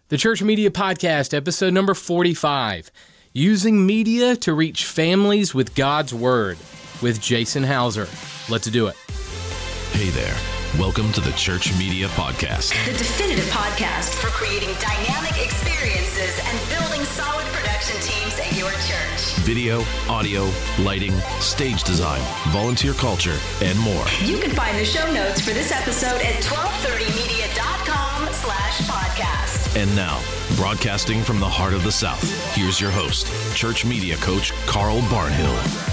The Church Media Podcast, episode number 45, Using Media to Reach Families with God's Word, with Jason Hauser. Let's do it. Hey there. Welcome to the Church Media Podcast. The definitive podcast for creating dynamic experiences and building solid production teams at your church. Video, audio, lighting, stage design, volunteer culture, and more. You can find the show notes for this episode at 1230media.com/podcast. And now, broadcasting from the heart of the South, here's your host, Church Media Coach Carl Barnhill.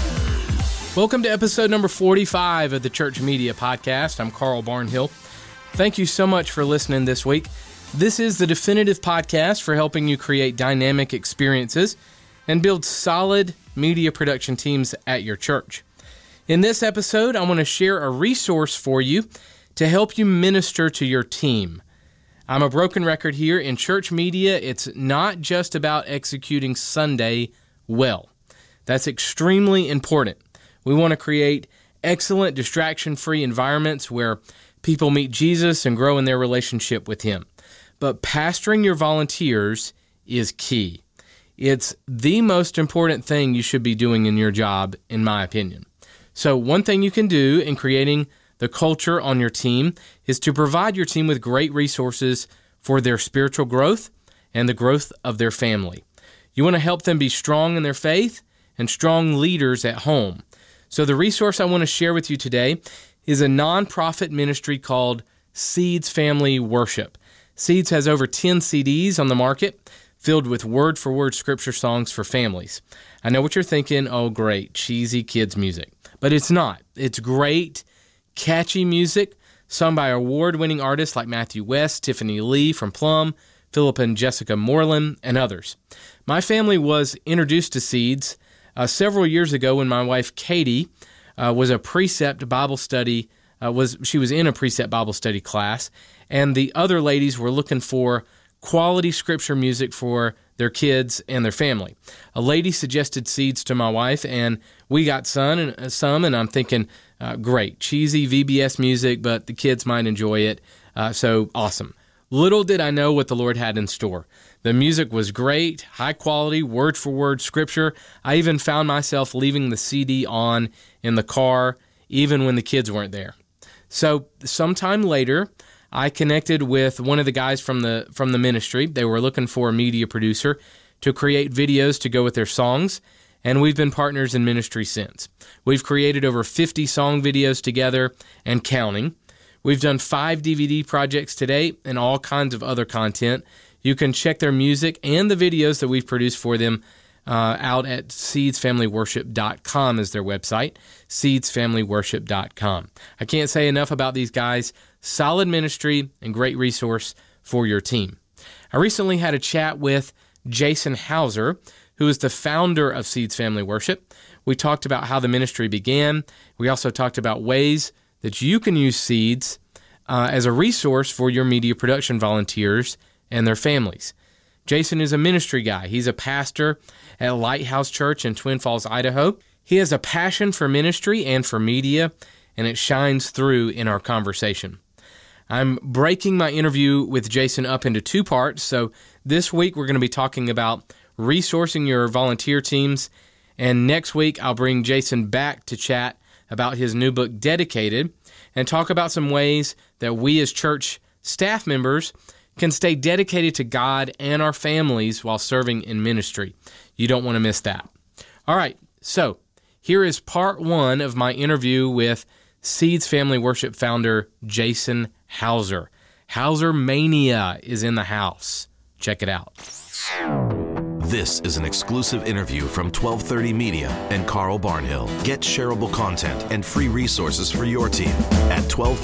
Welcome to episode number 45 of the Church Media Podcast. I'm Carl Barnhill. Thank you so much for listening this week. This is the definitive podcast for helping you create dynamic experiences and build solid media production teams at your church. In this episode, I want to share a resource for you to help you minister to your team. I'm a broken record here. In church media, it's not just about executing Sunday well. That's extremely important. We want to create excellent, distraction-free environments where people meet Jesus and grow in their relationship with Him. But pastoring your volunteers is key. It's the most important thing you should be doing in your job, in my opinion. So one thing you can do in creating the culture on your team is to provide your team with great resources for their spiritual growth and the growth of their family. You want to help them be strong in their faith and strong leaders at home. So the resource I want to share with you today is a nonprofit ministry called Seeds Family Worship. Seeds has over 10 CDs on the market filled with word-for-word scripture songs for families. I know what you're thinking, oh great, cheesy kids music. But it's not. It's great, catchy music sung by award-winning artists like Matthew West, Tiffany Lee from Plum, Philip and Jessica Moreland, and others. My family was introduced to Seeds several years ago when my wife Katie was a Precept Bible study. She was in a Precept Bible study class, and the other ladies were looking for quality scripture music for their kids and their family. A lady suggested Seeds to my wife, and we got some, and I'm thinking, great, cheesy VBS music, but the kids might enjoy it, so awesome. Little did I know what the Lord had in store. The music was great, high quality, word-for-word scripture. I even found myself leaving the CD on in the car, even when the kids weren't there. So sometime later, I connected with one of the guys from the ministry. They were looking for a media producer to create videos to go with their songs, and we've been partners in ministry since. We've created over 50 song videos together and counting. We've done 5 DVD projects to date and all kinds of other content. You can check their music and the videos that we've produced for them out at seedsfamilyworship.com is their website, seedsfamilyworship.com. I can't say enough about these guys. Solid ministry and great resource for your team. I recently had a chat with Jason Hauser, who is the founder of Seeds Family Worship. We talked about how the ministry began. We also talked about ways that you can use Seeds as a resource for your media production volunteers and their families. Jason is a ministry guy. He's a pastor at Lighthouse Church in Twin Falls, Idaho. He has a passion for ministry and for media, and it shines through in our conversation. I'm breaking my interview with Jason up into 2 parts, so this week we're going to be talking about resourcing your volunteer teams, and next week I'll bring Jason back to chat about his new book, Dedicated, and talk about some ways that we as church staff members can stay dedicated to God and our families while serving in ministry. You don't want to miss that. All right, so here is part 1 of my interview with Seeds Family Worship founder Jason Hauser. Hauser Mania is in the house. Check it out. This is an exclusive interview from 1230 Media and Carl Barnhill. Get shareable content and free resources for your team at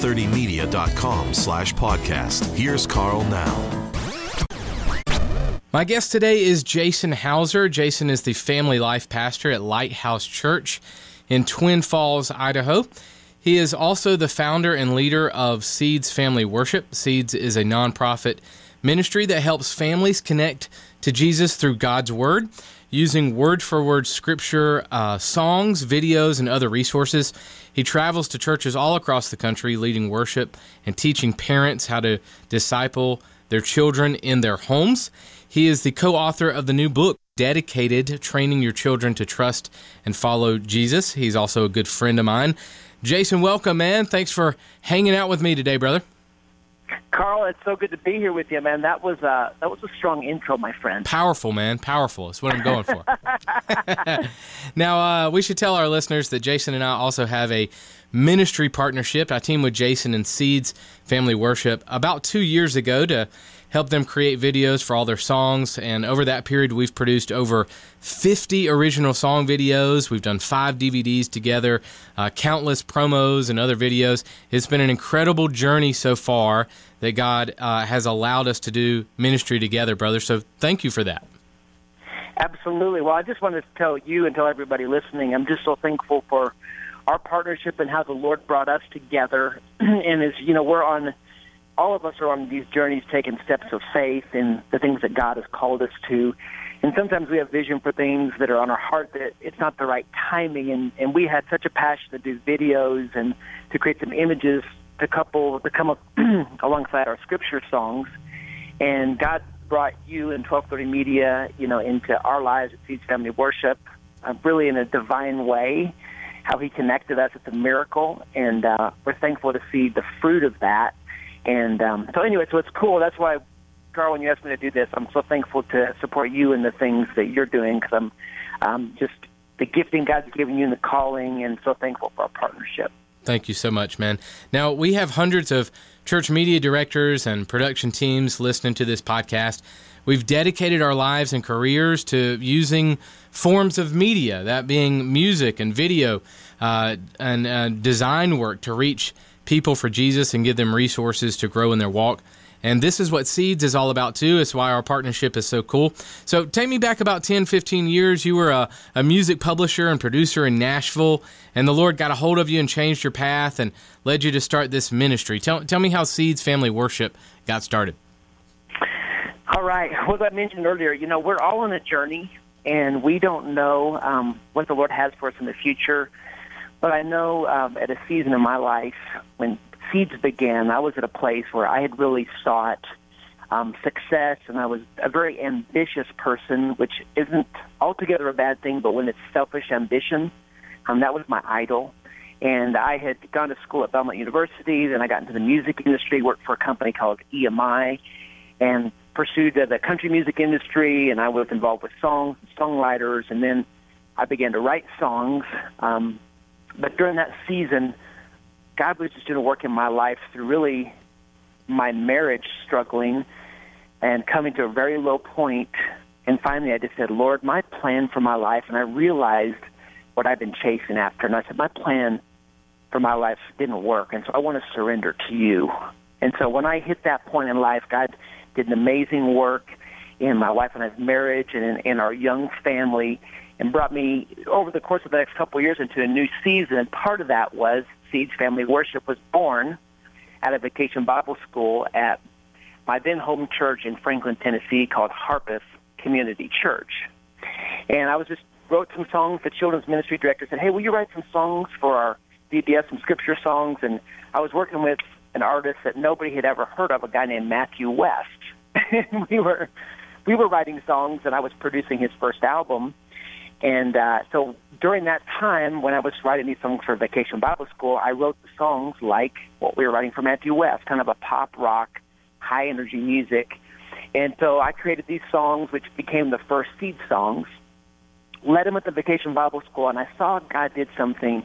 1230media.com/podcast. Here's Carl now. My guest today is Jason Hauser. Jason is the family life pastor at Lighthouse Church in Twin Falls, Idaho. He is also the founder and leader of Seeds Family Worship. Seeds is a nonprofit ministry that helps families connect to Jesus through God's Word, using word-for-word scripture, songs, videos, and other resources. He travels to churches all across the country, leading worship and teaching parents how to disciple their children in their homes. He is the co-author of the new book, Dedicated, Training Your Children to Trust and Follow Jesus. He's also a good friend of mine. Jason, welcome, man. Thanks for hanging out with me today, brother. Carl, it's so good to be here with you, man. That was a strong intro, my friend. Powerful, man. Powerful. That's what I'm going for. Now, we should tell our listeners that Jason and I also have a ministry partnership. I teamed with Jason and Seeds Family Worship about 2 years ago to help them create videos for all their songs. And over that period, we've produced over 50 original song videos. We've done 5 DVDs together, countless promos and other videos. It's been an incredible journey so far that God has allowed us to do ministry together, brother. So thank you for that. Absolutely. Well, I just wanted to tell you and tell everybody listening, I'm just so thankful for our partnership and how the Lord brought us together. And as you know, all of us are on these journeys taking steps of faith in the things that God has called us to. And sometimes we have vision for things that are on our heart that it's not the right timing. And we had such a passion to do videos and to create some images to come up alongside our scripture songs. And God brought you and 1230 Media, into our lives at Seeds Family Worship, really in a divine way. How He connected us, it's a miracle. And we're thankful to see the fruit of that. And so it's cool. That's why, Carl, when you asked me to do this, I'm so thankful to support you in the things that you're doing, because I'm just the gifting God's given you and the calling, and so thankful for our partnership. Thank you so much, man. Now, we have hundreds of church media directors and production teams listening to this podcast. We've dedicated our lives and careers to using forms of media, that being music and video and design work, to reach people for Jesus and give them resources to grow in their walk. And this is what Seeds is all about, too. It's why our partnership is so cool. So take me back about 10, 15 years. You were a music publisher and producer in Nashville, and the Lord got a hold of you and changed your path and led you to start this ministry. Tell me how Seeds Family Worship got started. All right. Well, as I mentioned earlier, we're all on a journey, and we don't know what the Lord has for us in the future. But I know at a season in my life when Seeds began, I was at a place where I had really sought success, and I was a very ambitious person, which isn't altogether a bad thing, but when it's selfish ambition, that was my idol. And I had gone to school at Belmont University, then I got into the music industry, worked for a company called EMI, and pursued the country music industry, and I was involved with songs and songwriters, and then I began to write songs. But during that season, God was just doing a work in my life through really my marriage struggling and coming to a very low point. And finally, I just said, Lord, my plan for my life, and I realized what I've been chasing after. And I said, my plan for my life didn't work, and so I want to surrender to you. And so when I hit that point in life, God did an amazing work in my wife and I's marriage and in our young family, and brought me over the course of the next couple of years into a new season. And part of that was Seeds Family Worship was born at a Vacation Bible School at my then home church in Franklin, Tennessee, called Harpeth Community Church. And I wrote some songs. The children's ministry director said, hey, will you write some songs for our VBS, some scripture songs? And I was working with an artist that nobody had ever heard of, a guy named Matthew West. And we were writing songs, and I was producing his first album. And so during that time, when I was writing these songs for Vacation Bible School, I wrote the songs like what we were writing for Matthew West, kind of a pop rock, high-energy music. And so I created these songs, which became the first Seed songs, led them at the Vacation Bible School, and I saw God did something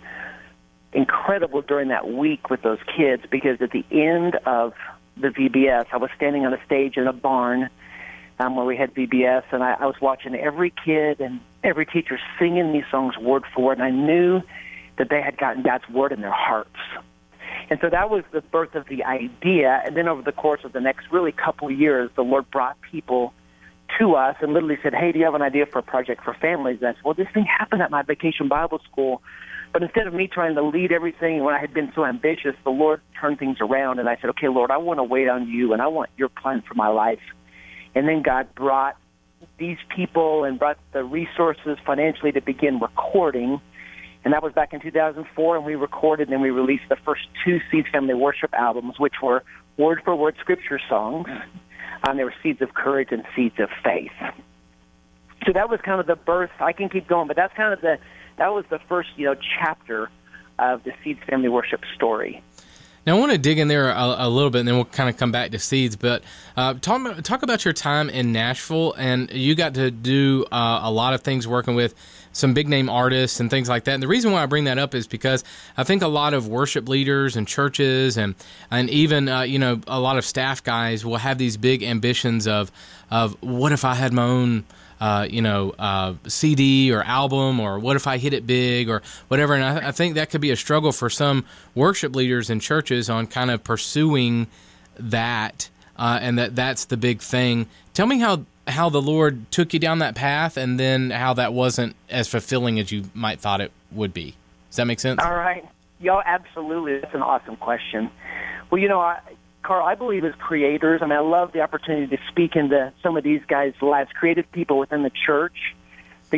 incredible during that week with those kids, because at the end of the VBS, I was standing on a stage in a barn where we had VBS, and I was watching every kid and every teacher singing these songs word for word, and I knew that they had gotten God's word in their hearts. And so that was the birth of the idea. And then over the course of the next really couple of years, the Lord brought people to us and literally said, hey, do you have an idea for a project for families? And I said, well, this thing happened at my Vacation Bible School. But instead of me trying to lead everything when I had been so ambitious, the Lord turned things around. And I said, okay, Lord, I want to wait on you, and I want your plan for my life. And then God brought these people and brought the resources financially to begin recording. And that was back in 2004, and we recorded and we released the first two Seeds Family Worship albums, which were word-for-word scripture songs. They were seeds of courage and seeds of faith. So that was kind of the birth. I can keep going, but that's kind of that was the first, chapter of the Seeds Family Worship story. Now, I want to dig in there a little bit, and then we'll kind of come back to Seeds. But talk about your time in Nashville, and you got to do a lot of things working with some big-name artists and things like that. And the reason why I bring that up is because I think a lot of worship leaders and churches and even, a lot of staff guys will have these big ambitions of what if I had my own CD or album, or what if I hit it big or whatever. And I think that could be a struggle for some worship leaders and churches on kind of pursuing that, and that's the big thing. Tell me how the Lord took you down that path, and then how that wasn't as fulfilling as you might thought it would be. Does that make sense? All right. Absolutely. That's an awesome question. Well, Carl, I believe as creators, I love the opportunity to speak into some of these guys' lives, creative people within the church. But,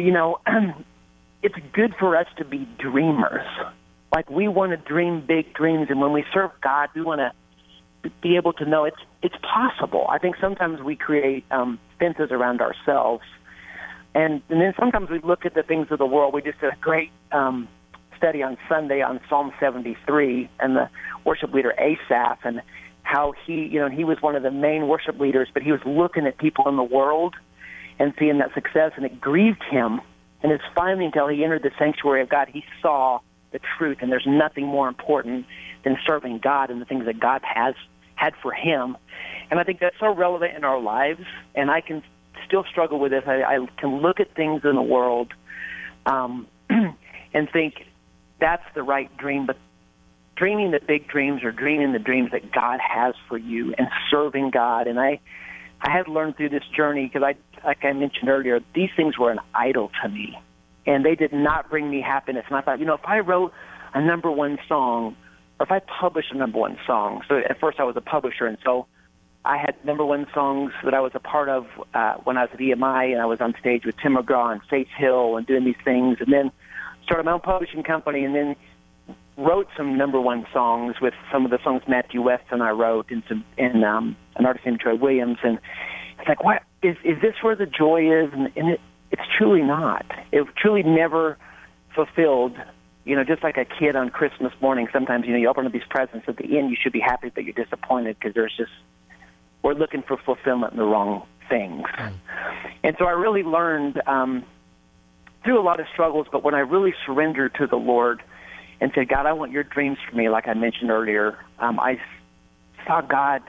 it's good for us to be dreamers. Like, we want to dream big dreams, and when we serve God, we want to be able to know it's possible. I think sometimes we create fences around ourselves, and then sometimes we look at the things of the world. We just did a great study on Sunday on Psalm 73 and the worship leader Asaph, and how he was one of the main worship leaders, but he was looking at people in the world and seeing that success, and it grieved him. And it's finally until he entered the sanctuary of God, he saw the truth, and there's nothing more important than serving God and the things that God has had for him. And I think that's so relevant in our lives, and I can still struggle with this. I can look at things in the world and think that's the right dream, but dreaming the big dreams or dreaming the dreams that God has for you and serving God. And I had learned through this journey, because like I mentioned earlier, these things were an idol to me, and they did not bring me happiness. And I thought, if I wrote a number one song, or if I published a number one song, so at first I was a publisher, and so I had number one songs that I was a part of when I was at EMI, and I was on stage with Tim McGraw and Faith Hill and doing these things, and then started my own publishing company, and then wrote some number one songs with some of the songs Matthew West and I wrote, and an artist named Troy Williams. And it's like, what is this where the joy is? And it's truly not. It truly never fulfilled. Just like a kid on Christmas morning, sometimes you open up these presents. At the end, you should be happy, but you're disappointed because we're looking for fulfillment in the wrong things. And so I really learned through a lot of struggles, but when I really surrendered to the Lord and said, God, I want your dreams for me, like I mentioned earlier, I saw God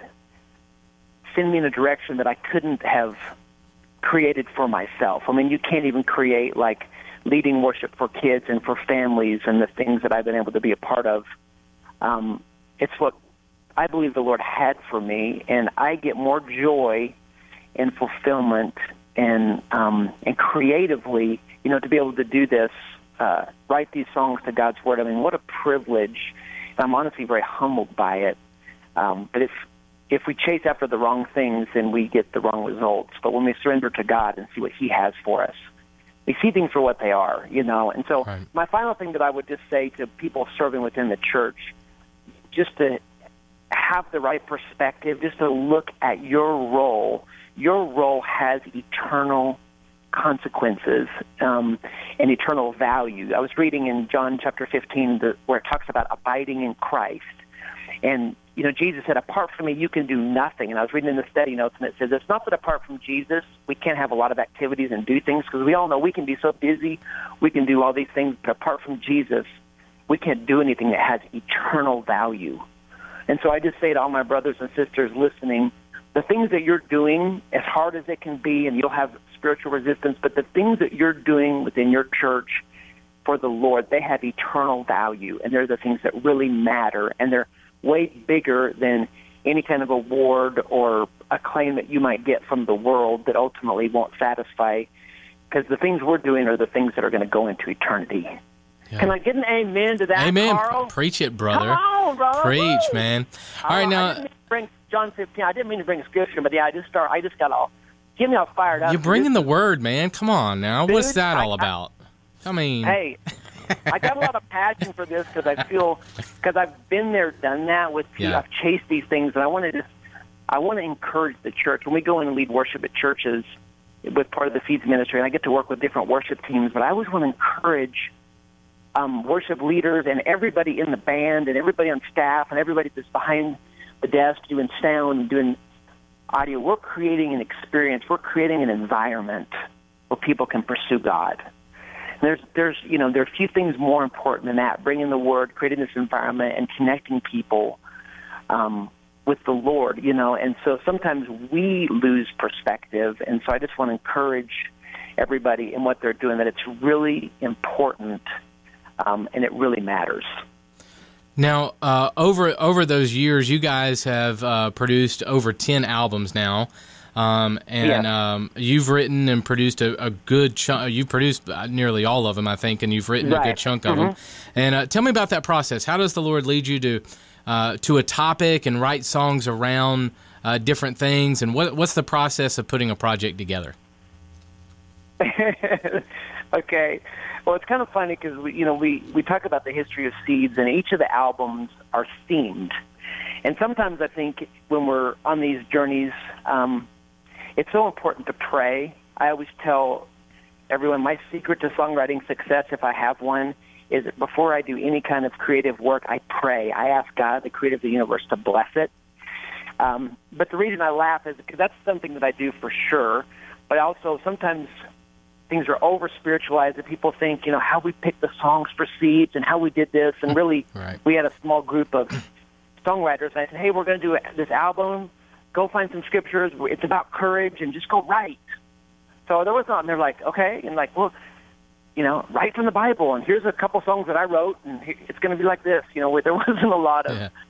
send me in a direction that I couldn't have created for myself. You can't even create, like, leading worship for kids and for families and the things that I've been able to be a part of. It's what I believe the Lord had for me, and I get more joy and fulfillment and creatively, to be able to do this, write these songs to God's Word. What a privilege. I'm honestly very humbled by it. But if we chase after the wrong things, then we get the wrong results. But when we surrender to God and see what He has for us, we see things for what they are, And so My final thing that I would just say to people serving within the church, just to have the right perspective, just to look at your role. Your role has eternal consequences and eternal value. I was reading in John chapter 15 where it talks about abiding in Christ. And, Jesus said, apart from me, you can do nothing. And I was reading in the study notes, and it says, it's not that apart from Jesus, we can't have a lot of activities and do things, because we all know we can be so busy, we can do all these things, but apart from Jesus, we can't do anything that has eternal value. And so I just say to all my brothers and sisters listening, the things that you're doing, as hard as it can be, and you'll have spiritual resistance, but the things that you're doing within your church for the Lord, they have eternal value, and they're the things that really matter, and they're way bigger than any kind of award or acclaim that you might get from the world that ultimately won't satisfy, because the things we're doing are the things that are going to go into eternity. Yeah. Can I get an amen to that, amen. Carl? Preach it, brother. Come on, brother. Preach, man. All right, now. I didn't mean to bring John 15. I didn't mean to bring scripture, but I just got all, get me all fired up. You're bringing the word, man. Come on now. Dude, what's that all about? Hey, I got a lot of passion for this because I've been there, done that with people. I've chased these things, and I want to just I want to encourage the church. When we go in and lead worship at churches with part of the Feeds ministry, and I get to work with different worship teams, but I always want to encourage worship leaders and everybody in the band and everybody on staff and everybody that's behind the desk doing sound and doing audio. We're creating an experience. We're creating an environment where people can pursue God. And there are a few things more important than that, bringing the Word, creating this environment, and connecting people with the Lord, And so sometimes we lose perspective, and so I just want to encourage everybody in what they're doing, that it's really important, and it really matters. Now, over those years, you guys have produced over 10 albums now. You've written and produced a good chunk. You've produced nearly all of them, I think, and you've written a good chunk of them. And tell me about that process. How does the Lord lead you to a topic and write songs around different things? And what's the process of putting a project together? Okay. Well, it's kind of funny because we talk about the history of Seeds, and each of the albums are themed. And sometimes I think when we're on these journeys, it's so important to pray. I always tell everyone my secret to songwriting success, if I have one, is that before I do any kind of creative work, I pray. I ask God, the creator of the universe, to bless it. But the reason I laugh is because that's something that I do for sure. But also sometimes things are over-spiritualized and people think, how we picked the songs for Seeds and how we did this. And really, we had a small group of songwriters. And I said, hey, we're going to do this album. Go find some scriptures. It's about courage, and just go write. So there was not, and they're like, okay. And like, well, write from the Bible, and here's a couple songs that I wrote, and it's going to be like this. There wasn't a lot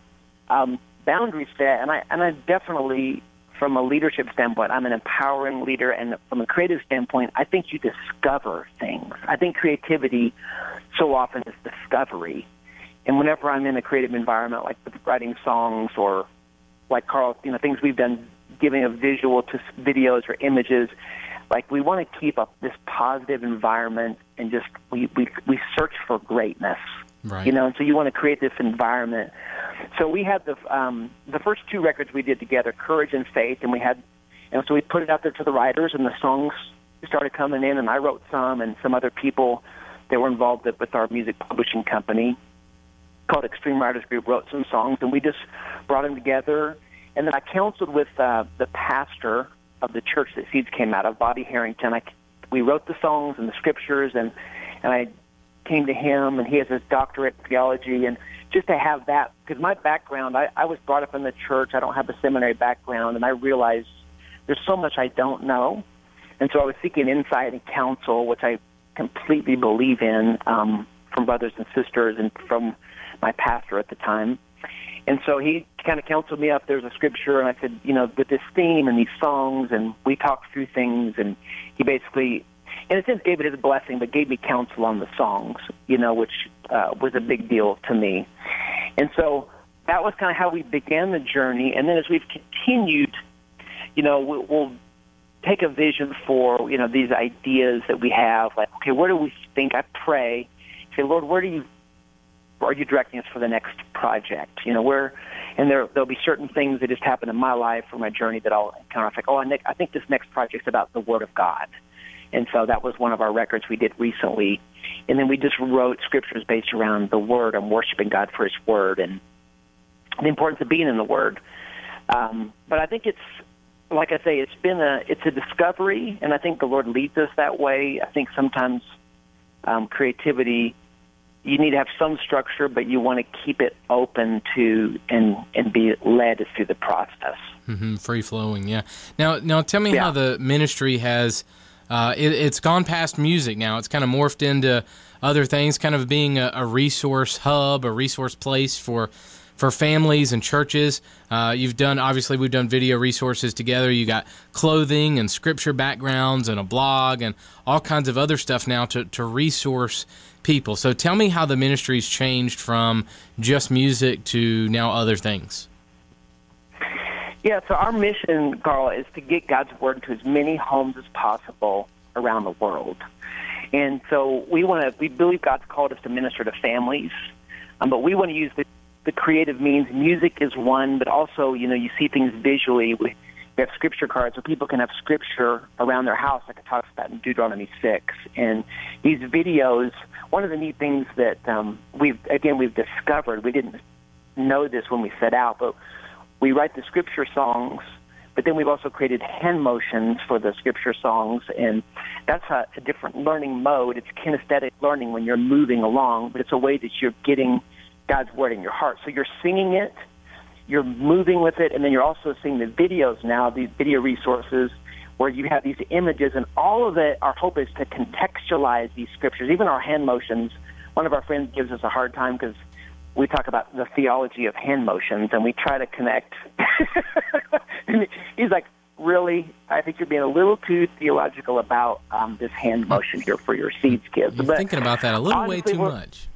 of boundaries set. And I definitely, from a leadership standpoint, I'm an empowering leader, and from a creative standpoint, I think you discover things. I think creativity so often is discovery. And whenever I'm in a creative environment, like writing songs or like Carl, things we've done, giving a visual to videos or images, like we want to keep up this positive environment and just we search for greatness, right? And so you want to create this environment. So we had the first two records we did together, Courage and Faith, and so we put it out there to the writers, and the songs started coming in, and I wrote some, and some other people that were involved with our music publishing company called Extreme Writers Group wrote some songs, and we just brought them together. And then I counseled with the pastor of the church that Seeds came out of, Bobby Harrington. We wrote the songs and the scriptures, and I came to him, and he has his doctorate in theology, and just to have that, because my background, I was brought up in the church. I don't have a seminary background, and I realized there's so much I don't know. And so I was seeking insight and counsel, which I completely believe in, from brothers and sisters and from my pastor at the time. And so he kind of counseled me up. There's a scripture, and I said, with this theme and these songs, and we talked through things, and he basically, in a sense, gave it his blessing, but gave me counsel on the songs, which was a big deal to me. And so that was kind of how we began the journey. And then as we've continued, we'll take a vision for, these ideas that we have, like, okay, where do we think? I pray, say, Lord, where are you directing us for the next project? And there'll be certain things that just happen in my life or my journey that I'll encounter. Like, I think this next project's about the Word of God. And so that was one of our records we did recently. And then we just wrote scriptures based around the Word and worshiping God for His Word and the importance of being in the Word. But I think it's, like I say, it's a discovery, and I think the Lord leads us that way. I think sometimes creativity, you need to have some structure, but you want to keep it open to and be led through the process. Free flowing, yeah. Now tell me how the ministry has it's gone past music now. It's kind of morphed into other things, kind of being a resource hub, a resource place for families and churches. We've done video resources together. You got clothing and scripture backgrounds and a blog and all kinds of other stuff now to resource people. So tell me how the ministry's changed from just music to now other things. Yeah, so our mission, Carl, is to get God's Word to as many homes as possible around the world. And so we believe God's called us to minister to families, but we want to use the the creative means. Music is one, but also, you see things visually. We have scripture cards so people can have scripture around their house, like it talks about in Deuteronomy 6. And these videos, one of the neat things that we've discovered, we didn't know this when we set out, but we write the scripture songs, but then we've also created hand motions for the scripture songs, and that's a different learning mode. It's kinesthetic learning when you're moving along, but it's a way that you're getting God's word in your heart. So you're singing it, you're moving with it, and then you're also seeing the videos now, these video resources, where you have these images, and all of it, our hope is to contextualize these scriptures, even our hand motions. One of our friends gives us a hard time because we talk about the theology of hand motions, and we try to connect. And he's like, really? I think you're being a little too theological about this hand motion here for your Seeds kids. You're thinking about that a little way too much.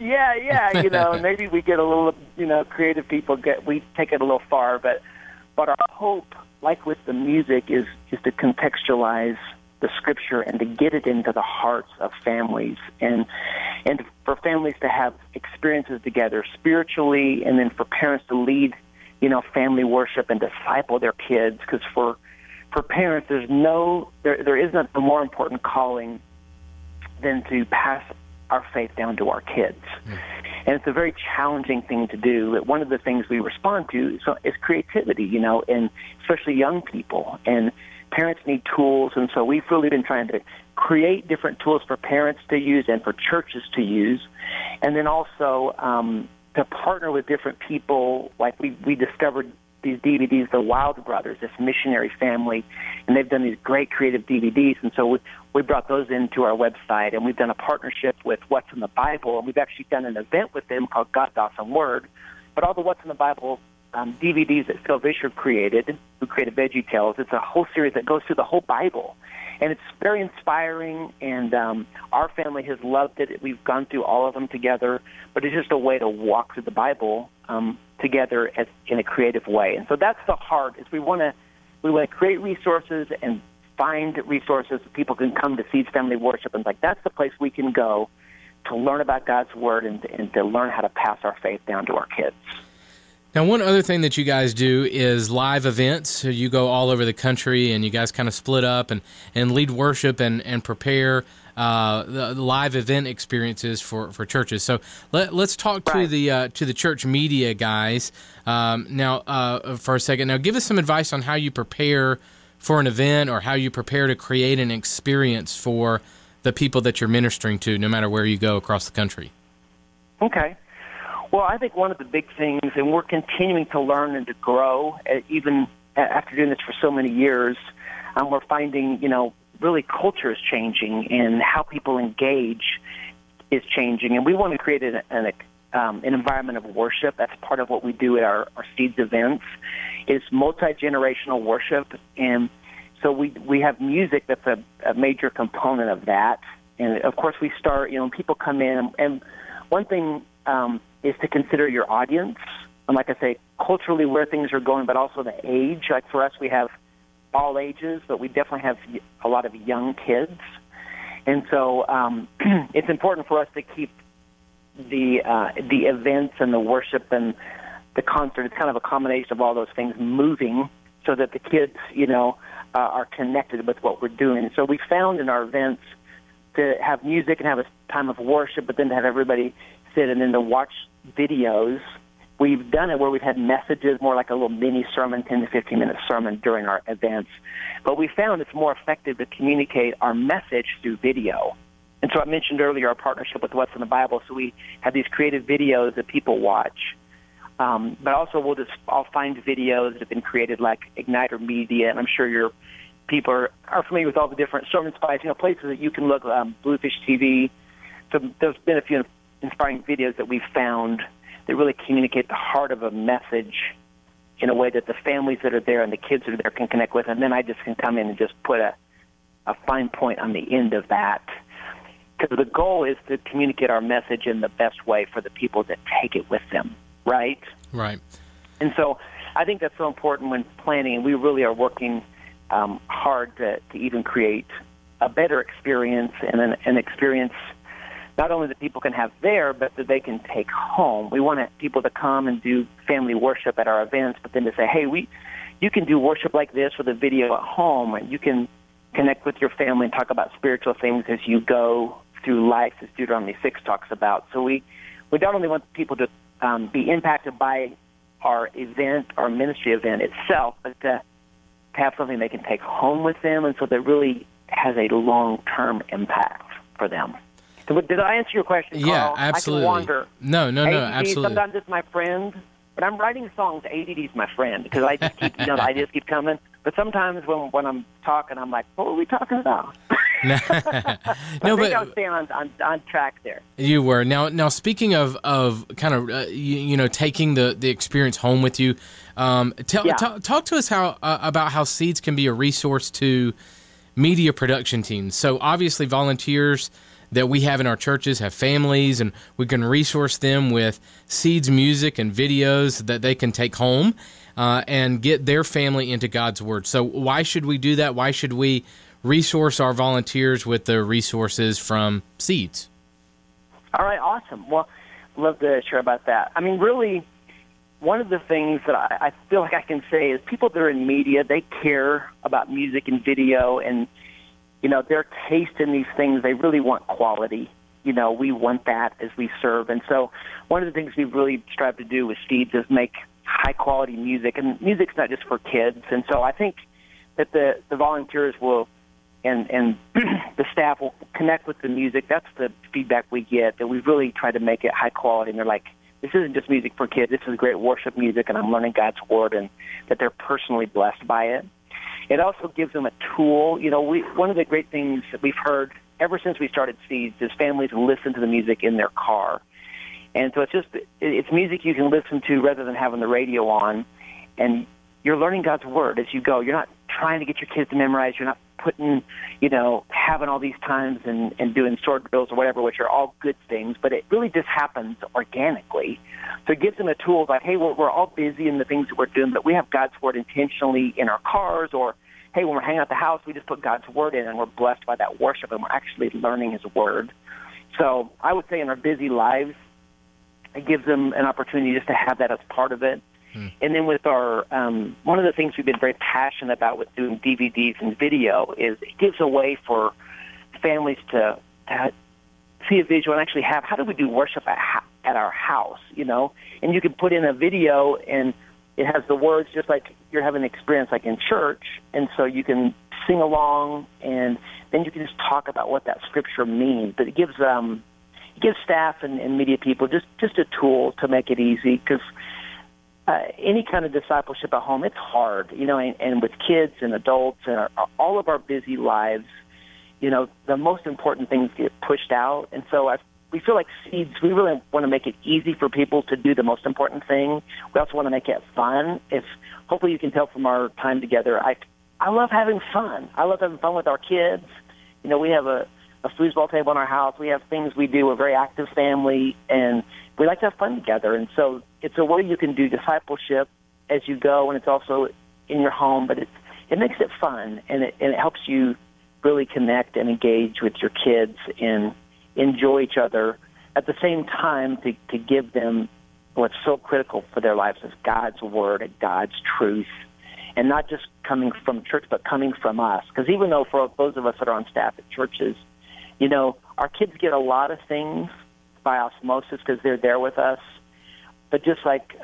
Yeah, maybe we get a little, creative people, we take it a little far, but our hope, like with the music, is to contextualize the scripture and to get it into the hearts of families, and for families to have experiences together spiritually, and then for parents to lead, family worship and disciple their kids. Because for parents, there isn't a more important calling than to pass our faith down to our kids. And it's a very challenging thing to do. One of the things we respond to is creativity, and especially young people. And parents need tools, and so we've really been trying to create different tools for parents to use and for churches to use. And then also to partner with different people. Like we discovered these DVDs, the Wild Brothers, this missionary family, and they've done these great creative DVDs. And so we brought those into our website, and we've done a partnership with What's in the Bible, and we've actually done an event with them called God's Awesome Word. But all the What's in the Bible DVDs that Phil Vischer created, who created VeggieTales, it's a whole series that goes through the whole Bible. And it's very inspiring, and our family has loved it. We've gone through all of them together, but it's just a way to walk through the Bible together in a creative way. And so that's the heart, is we want to create resources and find resources that people can come to Seeds Family Worship, and that's the place we can go to learn about God's Word and to learn how to pass our faith down to our kids. Now, one other thing that you guys do is live events. So you go all over the country, and you guys kind of split up and lead worship and prepare the live event experiences for churches. So let's talk to the church media guys now for a second. Now, give us some advice on how you prepare for an event, or how you prepare to create an experience for the people that you're ministering to, no matter where you go across the country. Okay. Well, I think one of the big things, and we're continuing to learn and to grow, even after doing this for so many years, we're finding, really culture is changing, and how people engage is changing. And we want to create an environment of worship. That's part of what we do at our Seeds events. It's multi-generational worship, and so we have music that's a major component of that. And, of course, we start, when people come in, and one thing is to consider your audience, and like I say, culturally where things are going, but also the age. Like for us, we have all ages, but we definitely have a lot of young kids. And so it's important for us to keep the events and the worship and the concert, it's kind of a combination of all those things moving so that the kids, are connected with what we're doing. So we found in our events to have music and have a time of worship, but then to have everybody sit and then to watch videos. We've done it where we've had messages, more like a little mini sermon, 10 to 15-minute sermon during our events. But we found it's more effective to communicate our message through video. And so I mentioned earlier our partnership with What's in the Bible, so we have these creative videos that people watch. But also I'll find videos that have been created like Igniter Media, and I'm sure your people are familiar with all the different sermon spice, places that you can look, Bluefish TV. So there's been a few inspiring videos that we've found that really communicate the heart of a message in a way that the families that are there and the kids that are there can connect with. And then I just can come in and just put a fine point on the end of that. Because the goal is to communicate our message in the best way for the people that take it with them, right? Right. And so I think that's so important when planning, and we really are working hard to even create a better experience and an experience not only that people can have there, but that they can take home. We want people to come and do family worship at our events, but then to say, hey, you can do worship like this with a video at home, and you can connect with your family and talk about spiritual things as you go through life, as Deuteronomy 6 talks about. So we not only want people to be impacted by our event, our ministry event itself, but to have something they can take home with them, and so that really has a long-term impact for them. So did I answer your question, Carl? Yeah, absolutely. I can wander. No, ADD, absolutely. Sometimes it's my friend, but I'm writing songs. ADD is my friend because I just keep, the ideas keep coming. But sometimes when I'm talking, I'm like, what were we talking about? No, I think I was staying on track there. You were. Now speaking of kind of taking the experience home with you, talk to us about how Seeds can be a resource to media production teams. So obviously volunteers that we have in our churches have families, and we can resource them with Seeds music and videos that they can take home and get their family into God's Word. So why should we do that? Why should we resource our volunteers with the resources from Seeds? All right, awesome. Well, I'd love to share about that. I mean, really, one of the things that I feel like I can say is people that are in media, they care about music and video, and their taste in these things, they really want quality. We want that as we serve. And so one of the things we've really strived to do with Seeds is make high-quality music. And music's not just for kids. And so I think that the volunteers will and the staff will connect with the music. That's the feedback we get, that we really try to make it high quality. And they're like, this isn't just music for kids. This is great worship music, and I'm learning God's Word, and that they're personally blessed by it. It also gives them a tool. One of the great things that we've heard ever since we started Seeds is families listen to the music in their car. And so it's music you can listen to rather than having the radio on. And you're learning God's Word as you go. You're not trying to get your kids to memorize. You're not putting, having all these times and doing sword drills or whatever, which are all good things, but it really just happens organically. So it gives them a tool like, hey, we're all busy in the things that we're doing, but we have God's Word intentionally in our cars, or, hey, when we're hanging out the house, we just put God's Word in, and we're blessed by that worship, and we're actually learning His Word. So I would say in our busy lives, it gives them an opportunity just to have that as part of it. And then with our, one of the things we've been very passionate about with doing DVDs and video is it gives a way for families to see a visual and actually have, how do we do worship at our house, And you can put in a video and it has the words just like you're having an experience like in church, and so you can sing along, and then you can just talk about what that scripture means. But it gives staff and media people just a tool to make it easy, because any kind of discipleship at home, it's hard, and with kids and adults and all of our busy lives, the most important things get pushed out. And so we feel like Seeds, we really want to make it easy for people to do the most important thing. We also want to make it fun. Hopefully you can tell from our time together, I love having fun. I love having fun with our kids. We have a foosball table in our house. We have things we do. We're a very active family, and we like to have fun together. And so it's a way you can do discipleship as you go, and it's also in your home, but it makes it fun, and it helps you really connect and engage with your kids and enjoy each other at the same time to give them what's so critical for their lives is God's Word and God's truth, and not just coming from church, but coming from us. Because even though for those of us that are on staff at churches, our kids get a lot of things by osmosis because they're there with us. But just like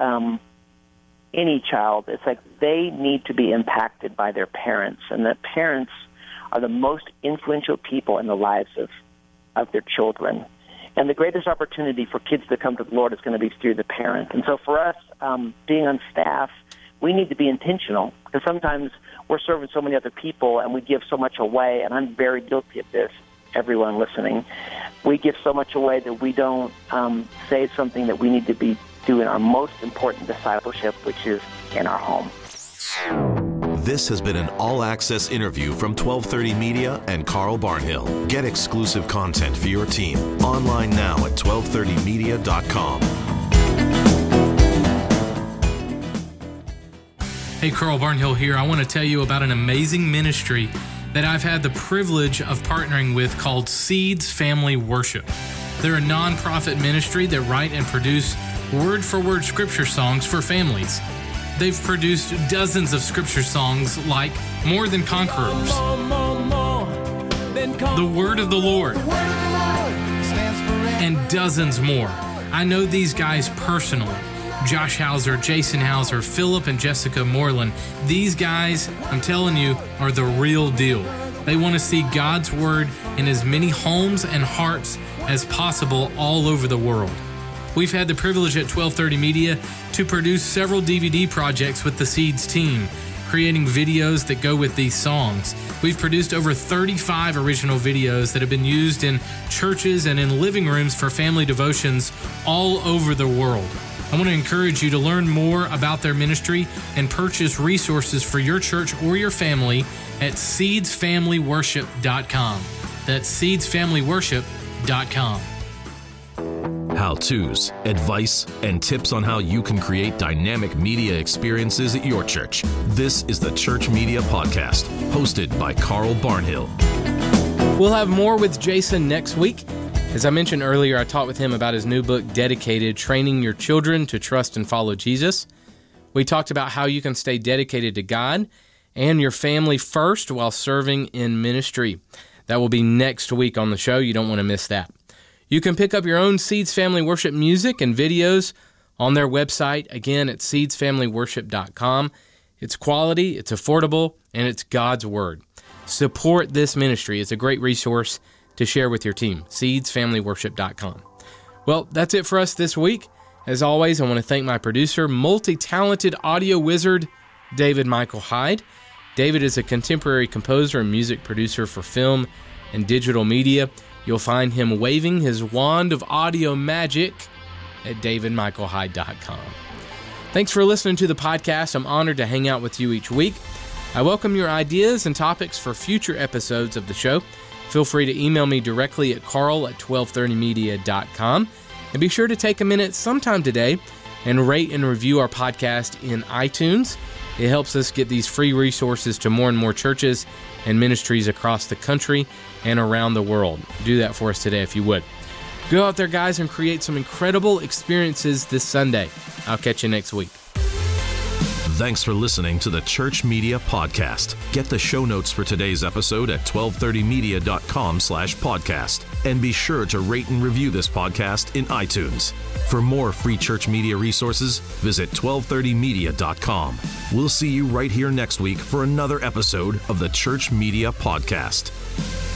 any child, it's like they need to be impacted by their parents, and the parents are the most influential people in the lives of their children. And the greatest opportunity for kids to come to the Lord is going to be through the parents. And so for us, being on staff, we need to be intentional, because sometimes we're serving so many other people and we give so much away, and I'm very guilty of this, everyone listening. We give so much away that we don't say something that we need to be doing our most important discipleship, which is in our home. This has been an all-access interview from 1230 Media and Carl Barnhill. Get exclusive content for your team online now at 1230media.com. Hey, Carl Barnhill here. I want to tell you about an amazing ministry that I've had the privilege of partnering with called Seeds Family Worship. They're a nonprofit ministry that write and produce word-for-word scripture songs for families. They've produced dozens of scripture songs like More Than Conquerors, The Word of the Lord, and dozens more. I know these guys personally. Josh Hauser, Jason Hauser, Philip and Jessica Moreland. These guys, I'm telling you, are the real deal. They want to see God's Word in as many homes and hearts as possible all over the world. We've had the privilege at 1230 Media to produce several DVD projects with the Seeds team, creating videos that go with these songs. We've produced over 35 original videos that have been used in churches and in living rooms for family devotions all over the world. I want to encourage you to learn more about their ministry and purchase resources for your church or your family at seedsfamilyworship.com. That's seedsfamilyworship.com. How-tos, advice, and tips on how you can create dynamic media experiences at your church. This is the Church Media Podcast, hosted by Carl Barnhill. We'll have more with Jason next week. As I mentioned earlier, I talked with him about his new book, Dedicated, Training Your Children to Trust and Follow Jesus. We talked about how you can stay dedicated to God and your family first while serving in ministry. That will be next week on the show. You don't want to miss that. You can pick up your own Seeds Family Worship music and videos on their website, again, at seedsfamilyworship.com. It's quality, it's affordable, and it's God's Word. Support this ministry. It's a great resource to share with your team, seedsfamilyworship.com. Well, that's it for us this week. As always, I want to thank my producer, multi-talented audio wizard, David Michael Hyde. David is a contemporary composer and music producer for film and digital media. You'll find him waving his wand of audio magic at davidmichaelhyde.com. Thanks for listening to the podcast. I'm honored to hang out with you each week. I welcome your ideas and topics for future episodes of the show. Feel free to email me directly at carl@1230media.com. And be sure to take a minute sometime today and rate and review our podcast in iTunes. It helps us get these free resources to more and more churches and ministries across the country and around the world. Do that for us today if you would. Go out there, guys, and create some incredible experiences this Sunday. I'll catch you next week. Thanks for listening to the Church Media Podcast. Get the show notes for today's episode at 1230media.com/podcast. And be sure to rate and review this podcast in iTunes. For more free church media resources, visit 1230media.com. We'll see you right here next week for another episode of the Church Media Podcast.